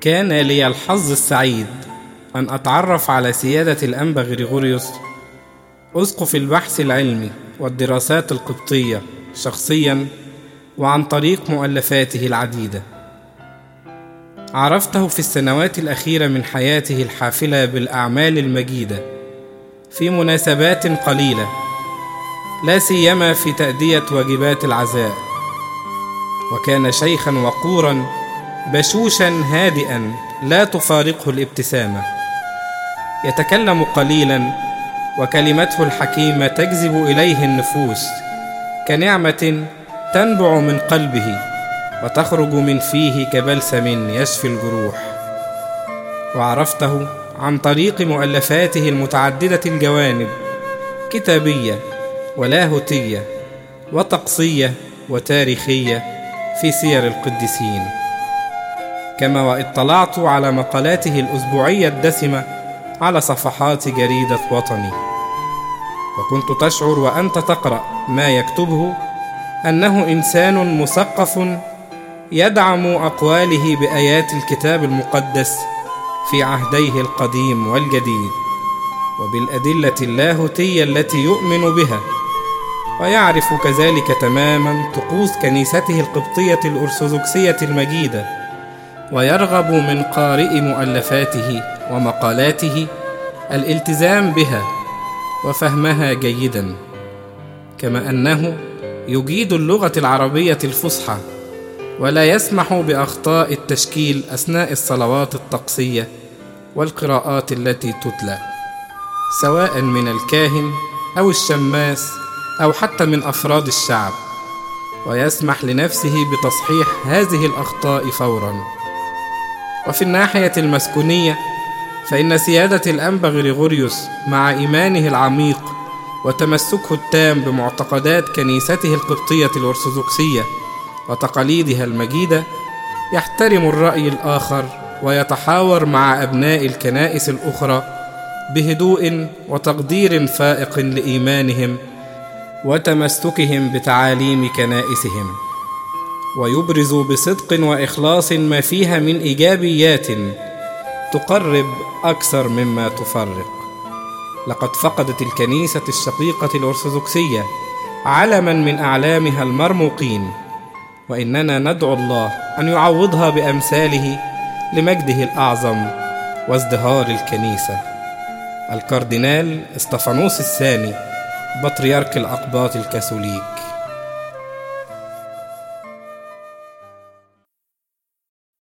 كان لي الحظ السعيد أن أتعرف على سيادة الأنبا غريغوريوس أسقف البحث العلمي والدراسات القبطية شخصياً وعن طريق مؤلفاته العديدة. عرفته في السنوات الأخيرة من حياته الحافلة بالأعمال المجيدة في مناسبات قليلة، لا سيما في تأدية واجبات العزاء، وكان شيخاً وقوراً بشوشاً هادئاً لا تفارقه الابتسامة، يتكلم قليلاً وكلمته الحكيمة تجذب إليه النفوس كنعمة تنبع من قلبه وتخرج من فيه كبلسم يشفي الجروح. وعرفته عن طريق مؤلفاته المتعددة الجوانب، كتابية ولاهوتية وطقسية وتاريخية في سير القديسين، كما واطلعت على مقالاته الأسبوعية الدسمة على صفحات جريدة وطني. وكنت تشعر وأنت تقرأ ما يكتبه أنه إنسان مثقف يدعم أقواله بآيات الكتاب المقدس في عهديه القديم والجديد وبالأدلة اللاهوتية التي يؤمن بها، ويعرف كذلك تماما طقوس كنيسته القبطية الأرثوذكسية المجيدة، ويرغب من قارئ مؤلفاته ومقالاته الالتزام بها وفهمها جيدا، كما أنه يجيد اللغة العربية الفصحى ولا يسمح بأخطاء التشكيل أثناء الصلوات الطقسية والقراءات التي تتلى، سواء من الكاهن أو الشماس أو حتى من أفراد الشعب، ويسمح لنفسه بتصحيح هذه الأخطاء فوراً. وفي الناحية المسكونية فإن سيادة الأنبا غريغوريوس مع إيمانه العميق وتمسكه التام بمعتقدات كنيسته القبطية الأرثوذكسية وتقاليدها المجيدة يحترم الرأي الآخر ويتحاور مع أبناء الكنائس الأخرى بهدوء وتقدير فائق لإيمانهم وتمسكهم بتعاليم كنائسهم، ويبرز بصدق وإخلاص ما فيها من إيجابيات تقرب أكثر مما تفرق. لقد فقدت الكنيسة الشقيقة الأرثوذكسية علما من أعلامها المرموقين، وإننا ندعو الله أن يعوضها بأمثاله لمجده الأعظم وازدهار الكنيسة. الكاردينال استفانوس الثاني بطريرك الأقباط الكاثوليك.